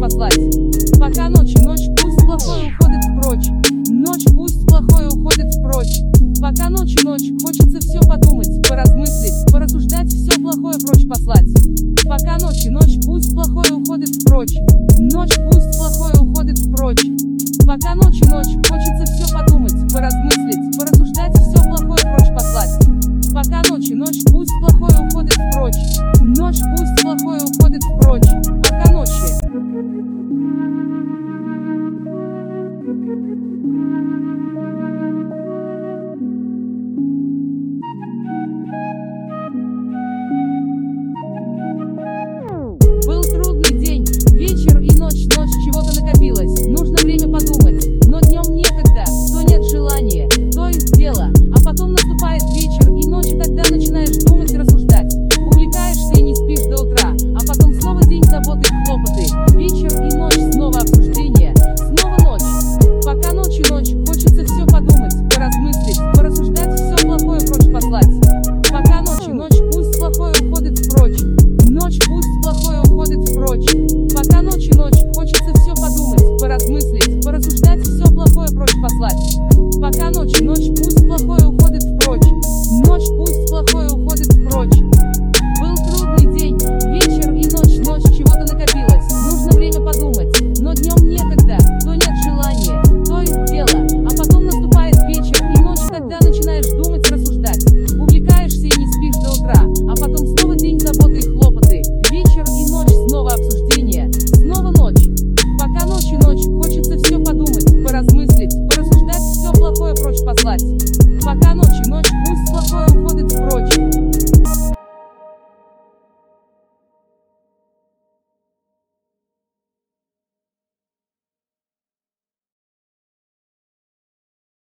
послать. Пока ночь, пусть плохое уходит прочь. Ночь, пусть плохое уходит прочь. Пока ночь, хочется все подумать, поразмыслить, порассуждать, все плохое прочь послать. Пока ночь, пусть плохое уходит прочь. Ночь, пусть плохое уходит прочь. Пока ночь, хочется все подумать, поразмыслить, порассуждать, все плохое прочь послать. Пока ночь, пусть плохое уходит прочь. Ночь, пусть